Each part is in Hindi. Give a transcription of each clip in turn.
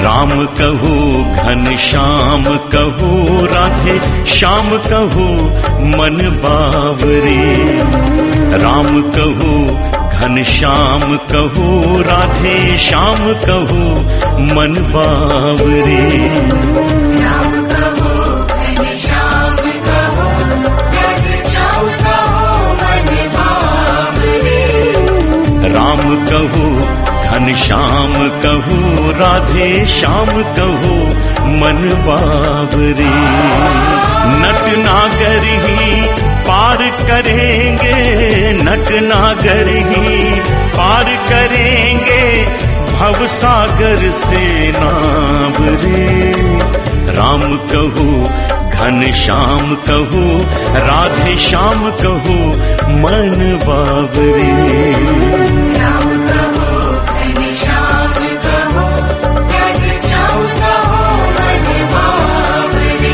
राम कहो घन श्याम कहो, राधे श्याम कहो मन बावरे। राम कहो घन श्याम कहो, राधे श्याम कहो मन बावरे। राम कहो घन श्याम कहो, राधे श्याम कहो मन बावरे। राम कहो घन श्याम कहो, राधे श्याम कहो मन बावरे। नट नागर ही पार करेंगे, नट नागर ही पार करेंगे, भव सागर से नावरे। राम कहो घन श्याम कहो, राधे श्याम कहो मन बावरे। राम कहो घन श्याम कहो, राधे श्याम कहो मन बावरे।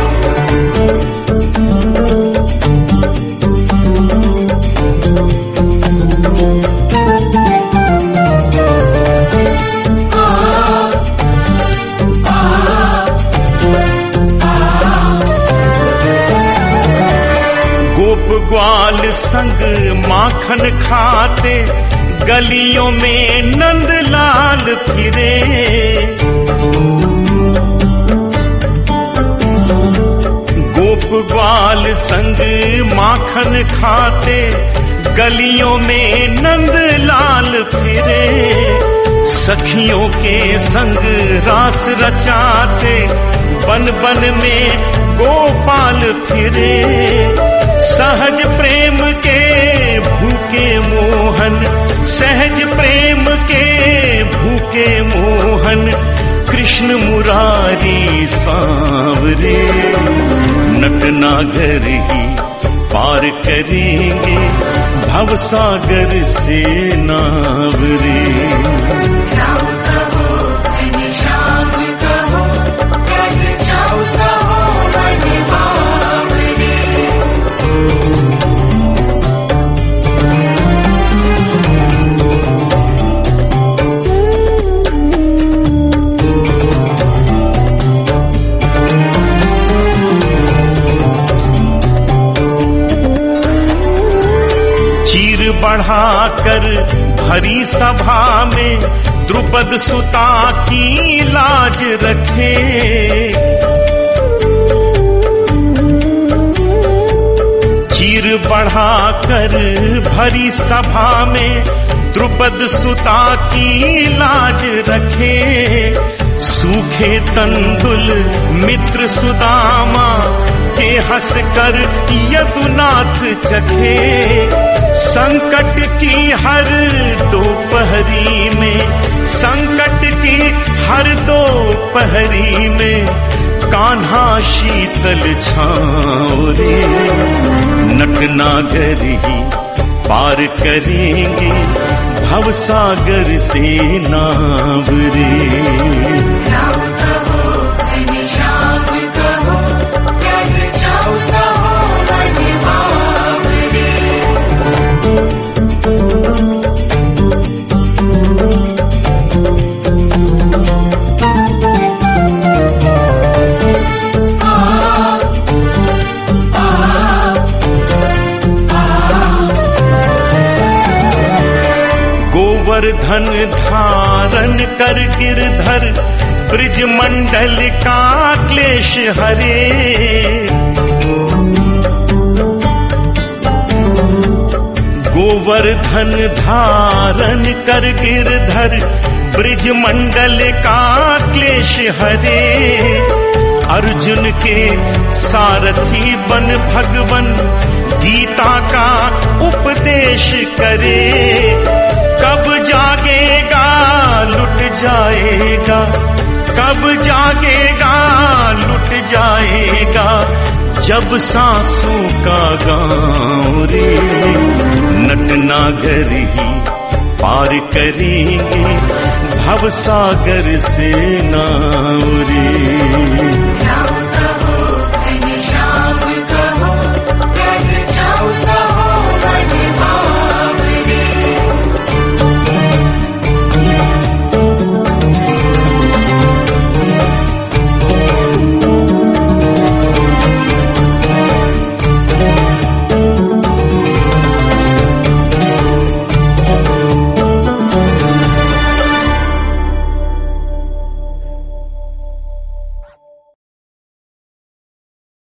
ग्वाल संग माखन खाते, गलियों में नंदलाल फिरे। गोप ग्वाल संग माखन खाते, गलियों में नंदलाल फिरे। सखियों के संग रास रचाते, बन बन में गोपाल फिरे। सहज प्रेम के भूखे मोहन, सहज प्रेम के भूखे मोहन, कृष्ण मुरारी सांवरे। नट नागर ही पार करेंगे, भव सागर से नावरे। राम कहो घन श्याम कहो, राधे श्याम कहो मन बावरे। चीर बढ़ाकर भरी सभा में, द्रुपद सुता की लाज रखे। चीर बढ़ाकर भरी सभा में, द्रुपद सुता की लाज रखे। सूखे तंदुल मित्र सुदामा के हंस कर यदुनाथ चखे। संकट की हर दोपहरी में, संकट की हर दोपहरी में, कान्हा शीतल छाँव रे। नट नागर ही पार करेंगे, भव सागर से नावरे। राम कहो घन श्याम कहो, राधे श्याम कहो मन बावरे। गोवर्धन धारण कर गिरधर, ब्रिज मंडल का क्लेश हरे। गोवर्धन धारण कर गिरधर, ब्रिज मंडल का क्लेश हरे। अर्जुन के सारथी बन भगवन, गीता का उपदेश करे। कब जागेगा लुट जाएगा, कब जागेगा लुट जाएगा, जब सांसों का गाँव रे। नट नागर ही पार करेंगे, भव सागर से नाव रे।